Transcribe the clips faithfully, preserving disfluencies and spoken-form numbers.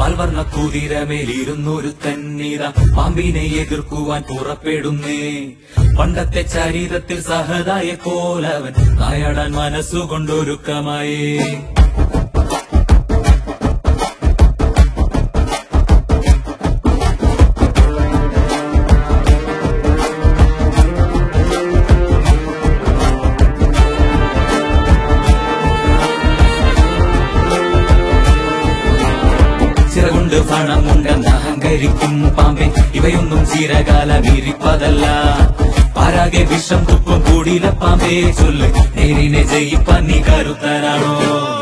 പാൽവർണ്ണ കുതിരമേലിരുന്നൊരു തന്നിത പാമ്പിനെ എതിർക്കുവാൻ പുറപ്പെടുന്നേ. പണ്ടത്തെ ചരിതത്തിൽ സഹതായെ പോലവൻ നായാടാൻ മനസ്സുകൊണ്ടൊരുക്കമായേ. ചിറകൊണ്ട് പണമുണ്ടെന്ന് അഹങ്കരിക്കും പാമ്പെ, ഇവയൊന്നും ചിരകാലം ഇരിപ്പതല്ല. പാരാകെ വിഷം തുപ്പും കൂടിയില പാമ്പേ ചൊല്ല്, നേരിനെ ജയിപ്പാൻ നീ കരുത്തനാണോ?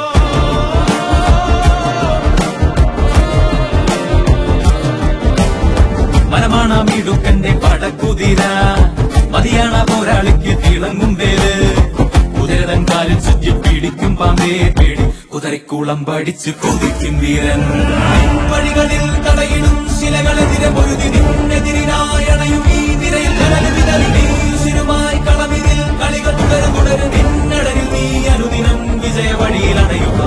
മനമാണ മിടുക്കന്റെ പടക്കുതിര, മതിയാണ പോരാളിക്ക് തിളങ്ങും വേല്. കുതിരതൻ കാലിൽ ചുറ്റി പിടിക്കും പാമ്പേ പേടി, കുതിരക്കുളം പഠിച്ചു കൊതിക്കും വീരൻ. വഴികളിൽ തടയിടും ശിലകളെതിരെ പൊരുതി നിന്നെതിരിനായണയും ഈ നിരയിൽ ുമായി കളമിതിൽ കളികൾ തുടരും തുടരും. നിന്നടനിൽ നീ അനുദിനം വിജയ വഴിയിൽ അണയുക.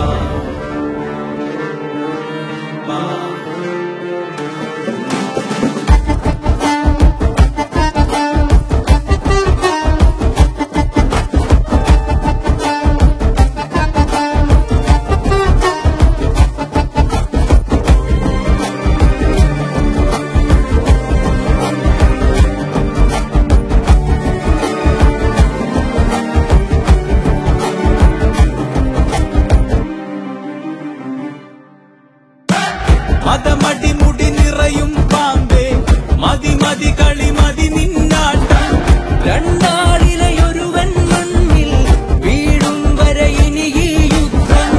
മതമടി മുടി നിറയും പാമ്പേ, മതി മതി കളി മതി നിന്നാട്ടം. രണ്ടാളിലയൊരുവൻ മണ്ണിൽ വീഴും വരെ ഇനി ഈ യുദ്ധം.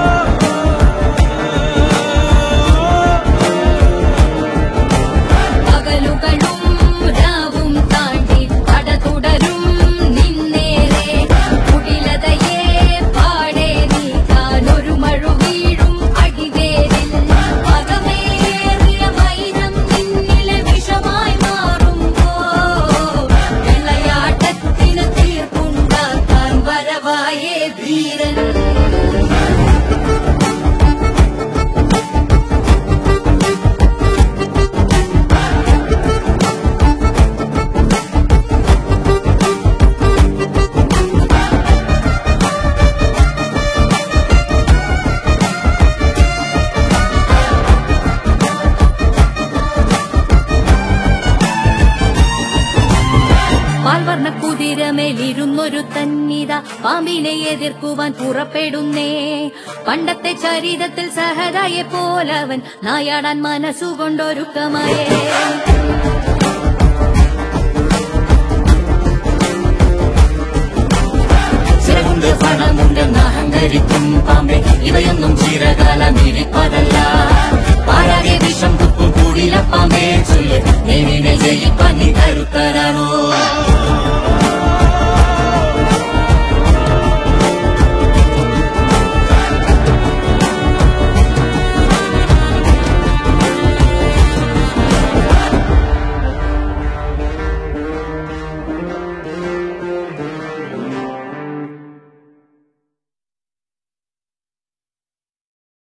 പകലുകളും രാവും താണ്ടി തട തുടരും നിന്നേരെ. കുടിലതയെ പാടെ നീക്കാൻ ഒരു മഴ വീഴും അടിവേരിൽ. ധീരൻ പാൽവർണ്ണ കുതിരമേലിരുന്നൊരു തന്നിത പാമ്പിനെ എതിർക്കുവാൻ പുറപ്പെടുന്നേ. പണ്ടത്തെ ചരിതത്തിൽ സഹതായെ പോലവൻ നായാടാൻ മനസ്സുകൊണ്ടൊരുക്കമായേ. ചിറകൊണ്ട് പണമുണ്ടെന്ന് അഹങ്കരിക്കും പാമ്പെ, ഇവയൊന്നും ചിരകാലം ഇരിപ്പതല്ല.